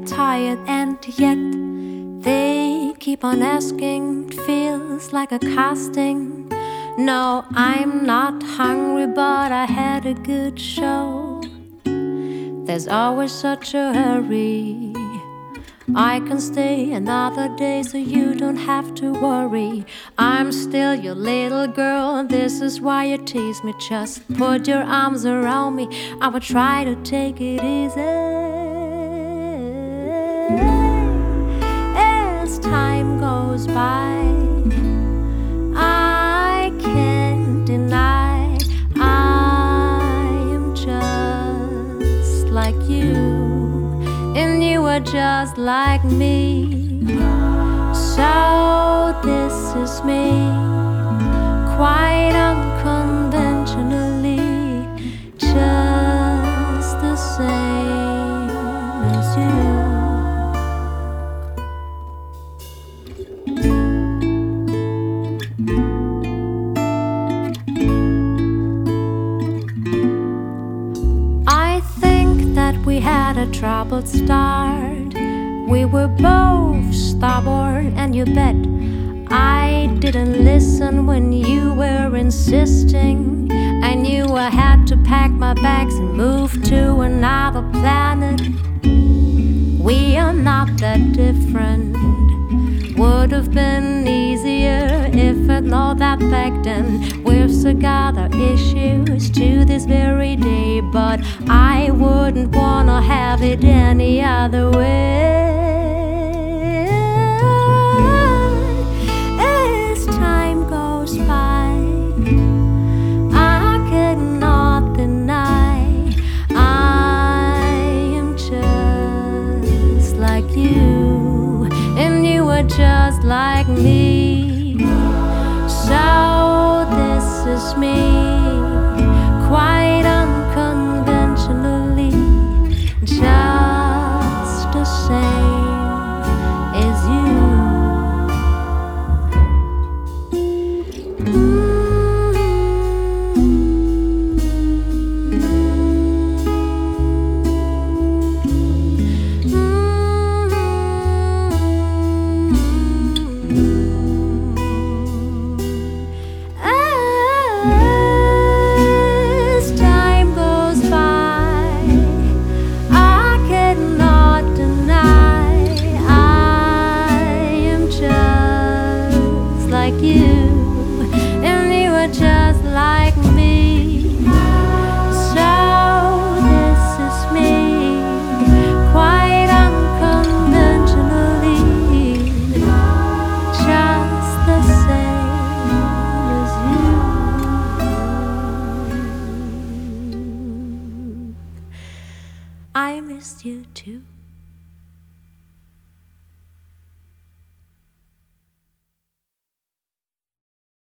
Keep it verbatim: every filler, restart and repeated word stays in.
tired, and yet they keep on asking. It feels like a casting. No, I'm not hungry, but I had a good show. There's always such a hurry. I can stay another day, so you don't have to worry. I'm still your little girl, this is why you tease me. Just put your arms around me, I will try to take it easy. As time goes by, I can't deny I am just like you, and you are just like me. So this is me, quite unconventionally, just the same as you. I think that we had a troubled start. We were both stubborn, and you bet I didn't listen when you were insisting. I knew I had to pack my bags and move to another planet. We are not that different. Would have been easier if I'd known that back then. We've still got our issues to this very day, but I wouldn't wanna have it any other way. As time goes by, I cannot deny I am just like you, and you are just like me. So this is me, quite unconventionally, just the same as you. Like you, and you are just like me. So this is me, quite unconventionally, just the same as you. I missed you too.